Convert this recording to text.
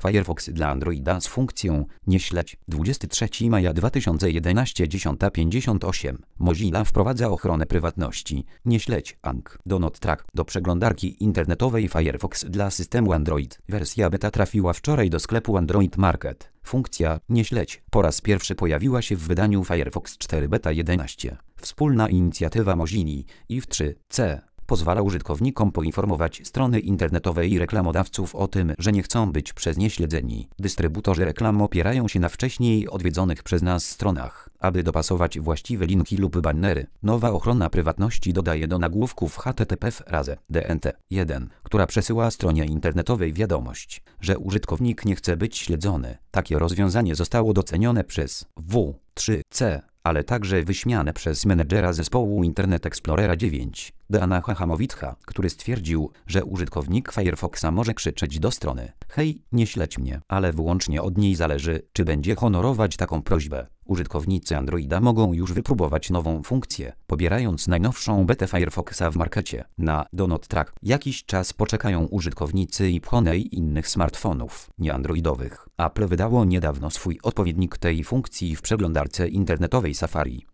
Firefox dla Androida z funkcją nie śledź. 23 maja 2011 10:58. Mozilla wprowadza ochronę prywatności. Nie śledź Ang. Do Not Track. Do przeglądarki internetowej Firefox dla systemu Android. Wersja beta trafiła wczoraj do sklepu Android Market. Funkcja nie śledź po raz pierwszy pojawiła się w wydaniu Firefox 4 Beta 11. Wspólna inicjatywa Mozilli i w 3C. Pozwala użytkownikom poinformować strony internetowe i reklamodawców o tym, że nie chcą być przez nie śledzeni. Dystrybutorzy reklam opierają się na wcześniej odwiedzonych przez nas stronach, aby dopasować właściwe linki lub banery. Nowa ochrona prywatności dodaje do nagłówków HTTP frazę DNT1, która przesyła stronie internetowej wiadomość, że użytkownik nie chce być śledzony. Takie rozwiązanie zostało docenione przez W3C, ale także wyśmiane przez menedżera zespołu Internet Explorera 9, Dana Hachamowitcha, który stwierdził, że użytkownik Firefoxa może krzyczeć do strony: hej, nie śledź mnie, ale wyłącznie od niej zależy, czy będzie honorować taką prośbę. Użytkownicy Androida mogą już wypróbować nową funkcję, pobierając najnowszą betę Firefoxa w markecie. Na Do Not Track jakiś czas poczekają użytkownicy iPhone i innych smartfonów nieandroidowych. Apple wydało niedawno swój odpowiednik tej funkcji w przeglądarce internetowej Safari.